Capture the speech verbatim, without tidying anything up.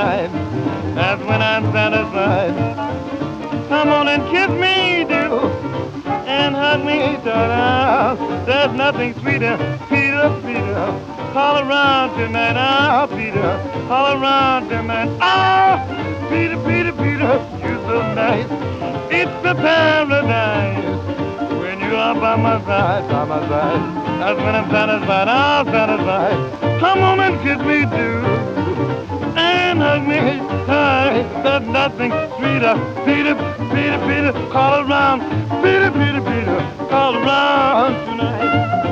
side. That's when I'm satisfied. Come on and kiss me, do, and hug me, darling. There's nothing sweeter, Peter, Peter. All around tonight, oh, Peter. All around tonight, oh, Peter, Peter, Peter. You're so nice. It's a paradise when you are by my side, by my side. That's when I'm satisfied, I'm satisfied. Come on and kiss me, do, and hug me tight. There's nothing sweeter, Peter, Peter, Peter. Call around, Peter, Peter, Peter. Call around tonight.